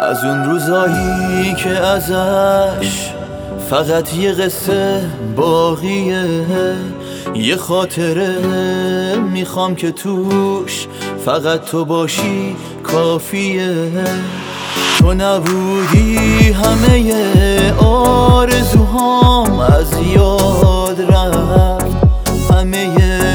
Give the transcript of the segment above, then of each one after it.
از اون روزایی که ازش فقط یه قصه باقیه، یه خاطره میخوام که توش فقط تو باشی کافیه. تو نبودی همه آرزوهام از یاد رفت، همه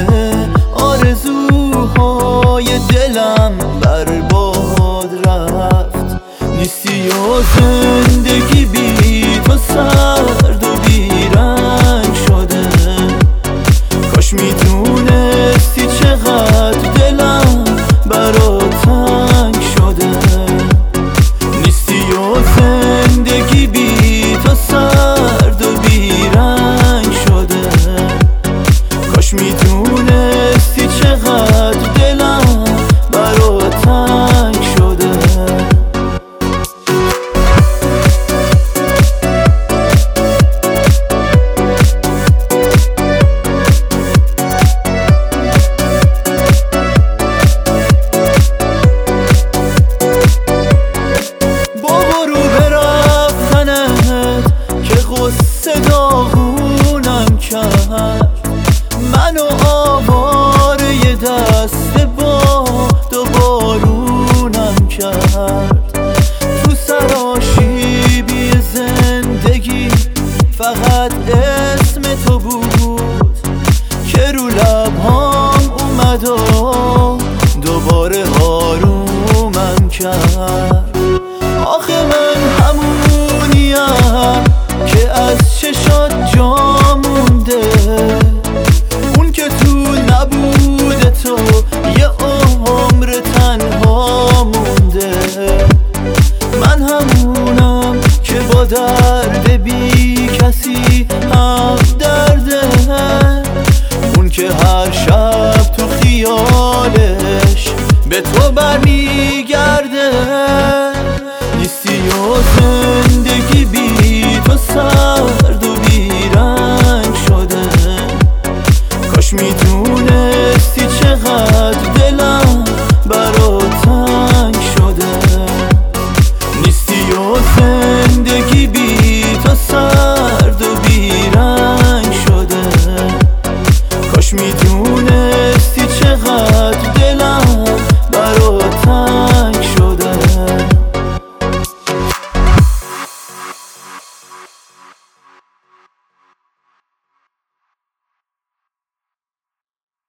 آرزوهای دلم برباد رفت. نیستی و زندگی بی تو سرد و بیرنگ شده، کاش میدونستی چقدر دلم برات تنگ شده. نیستی و زندگی بی تو سرد و بیرنگ شده، کاش میدونستی چقدر دلم برات تنگ شده. قصه داغونم کرد، منو آواره یه دست باد و بارونم کرد. تو سراشیبی زندگی فقط اسم تو بود که رو لبهام اومد و دوباره آرومم کرد. آخه من همونیم که از چشات جا مونده، اون که تو نبوده تو یه عمر تنها مونده. من همونم که با درد بی کسی هم درده، اون که هر شب تو خیالش به تو